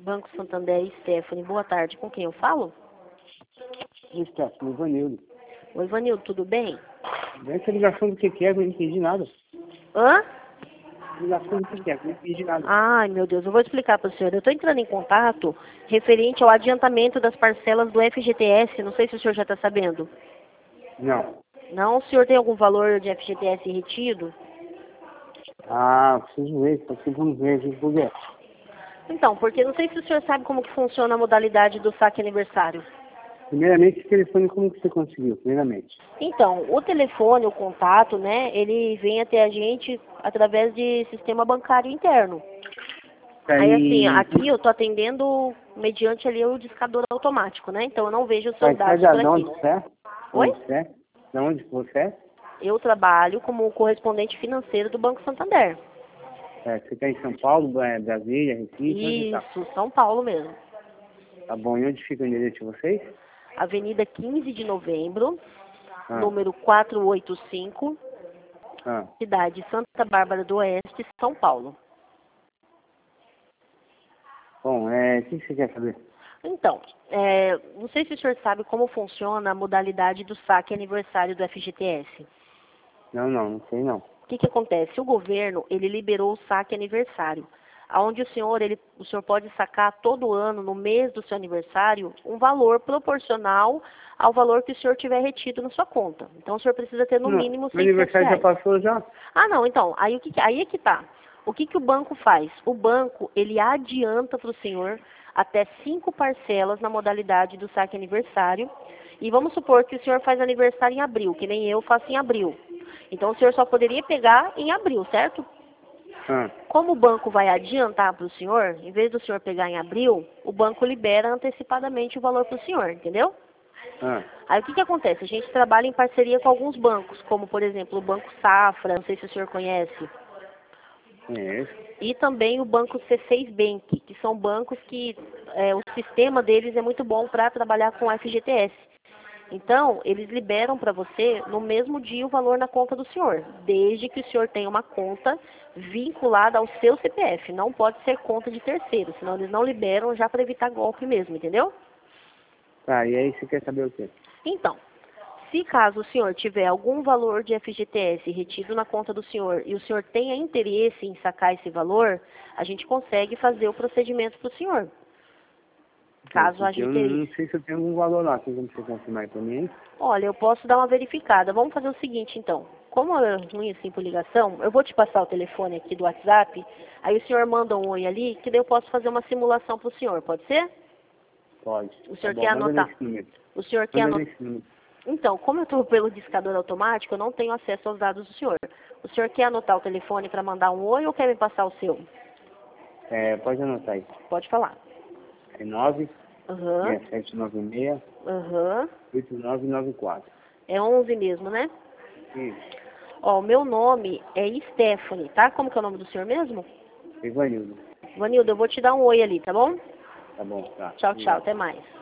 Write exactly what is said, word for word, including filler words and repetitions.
Banco Santander, Stephanie. Boa tarde. Com quem eu falo? Stephanie, Ivanildo. Oi, Ivanildo, tudo bem? Essa ligação do que que é, eu não entendi nada. Hã? Ligação do que que é, eu não entendi nada. Ai, meu Deus, eu vou explicar para o senhor. Eu estou entrando em contato referente ao adiantamento das parcelas do F G T S. Não sei se o senhor já está sabendo. Não. Não? O senhor tem algum valor de F G T S retido? Ah, preciso ver, preciso ver, preciso ver. Então, porque não sei se o senhor sabe como que funciona a modalidade do saque aniversário. Primeiramente, esse telefone, como que você conseguiu? Primeiramente. Então, o telefone, o contato, né, ele vem até a gente através de sistema bancário interno. Aí, assim, aqui eu tô atendendo mediante ali o discador automático, né? Então eu não vejo os seus Mas dados sai por de aqui. onde você é? Oi? Onde você é? De onde você é? Eu trabalho como correspondente financeiro do Banco Santander. É, você está em São Paulo, é, Brasília, Recife? Onde tá? Isso, São Paulo mesmo. Tá bom, e onde fica o endereço de vocês? Avenida quinze de Novembro, Ah, número quatrocentos e oitenta e cinco, ah. cidade Santa Bárbara do Oeste, São Paulo. Bom, é, o que você quer saber? Então, é, não sei se o senhor sabe como funciona a modalidade do saque aniversário do F G T S. Não, não, não sei não. O que que acontece? O governo, ele liberou o saque aniversário, aonde o senhor, ele, o senhor pode sacar todo ano, no mês do seu aniversário, um valor proporcional ao valor que o senhor tiver retido na sua conta. Então, o senhor precisa ter no Não, mínimo meu seiscentos aniversário já reais. passou já? Ah, não, então, aí, o que, que- aí é que tá. O que, que o banco faz? O banco, ele adianta para o senhor até cinco parcelas na modalidade do saque aniversário. E vamos supor que o senhor faz aniversário em abril, que nem eu faço em abril. Então, o senhor só poderia pegar em abril, certo? Ah, Como o banco vai adiantar para o senhor, em vez do senhor pegar em abril, o banco libera antecipadamente o valor para o senhor, entendeu? ah, Aí o que, que acontece? A gente trabalha em parceria com alguns bancos, como por exemplo o Banco Safra, não sei se o senhor conhece, conheço. e também o Banco C seis Bank, que são bancos que é, o sistema deles é muito bom para trabalhar com F G T S. Então, eles liberam para você no mesmo dia o valor na conta do senhor, desde que o senhor tenha uma conta vinculada ao seu C P F. Não pode ser conta de terceiro, senão eles não liberam já para evitar golpe mesmo, entendeu? Tá, e aí você quer saber o quê? Então, se caso o senhor tiver algum valor de F G T S retido na conta do senhor e o senhor tenha interesse em sacar esse valor, a gente consegue fazer o procedimento para o senhor. Caso haja Porque eu não, não interesse. sei se eu tenho algum valor lá. Tem como você confirmar aí pra mim? Olha, eu posso dar uma verificada. Vamos fazer o seguinte, então. Como é ruim assim por ligação, eu vou te passar o telefone aqui do WhatsApp, aí o senhor manda um oi ali, que daí eu posso fazer uma simulação para o senhor, pode ser? Pode. O Tá senhor bom, quer manda anotar? nesse número. O senhor quer Manda anotar? nesse número. Então, como eu estou pelo discador automático, eu não tenho acesso aos dados do senhor. O senhor quer anotar o telefone para mandar um oi ou quer me passar o seu? É, pode anotar aí. Pode falar. É nove Aham, seis sete nove seis aham. oito nove nove quatro. É onze mesmo, né? Isso. Ó, o meu nome é Stephanie, tá? Como que é o nome do senhor mesmo? Ivanildo. Vanildo, eu vou te dar um oi ali, tá bom? Tá bom, tá. Tchau, tchau. Obrigado. Até mais.